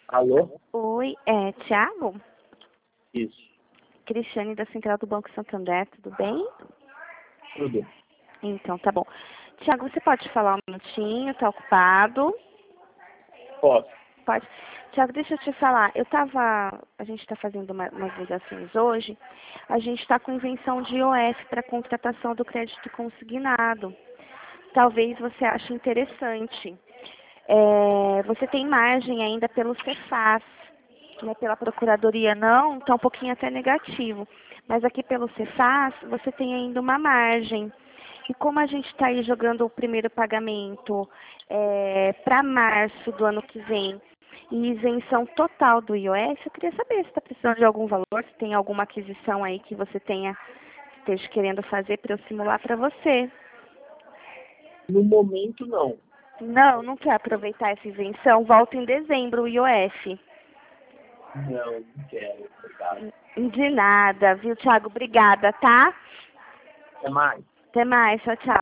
Alô? Oi, Thiago? Isso. Cristiane da Central do Banco Santander, tudo bem? Tudo. Então, tá bom. Thiago, você pode falar um minutinho? Tá ocupado? Posso. Pode. Thiago, deixa eu te falar. A gente está fazendo umas ligações hoje. A gente está com invenção de IOF para contratação do crédito consignado. Talvez você ache interessante. Você tem margem ainda pelo Cefaz, né, pela Procuradoria não, está um pouquinho até negativo. Mas aqui pelo Cefaz, você tem ainda uma margem. E como a gente está aí jogando o primeiro pagamento para março do ano que vem e isenção total do IOF, eu queria saber se está precisando de algum valor, se tem alguma aquisição aí que você esteja querendo fazer para eu simular para você. No momento, não. Não quer aproveitar essa isenção? Volta em dezembro o IOF. Não quero. Obrigado. De nada, viu, Thiago? Obrigada, tá? Até mais. Até mais, tchau, tchau.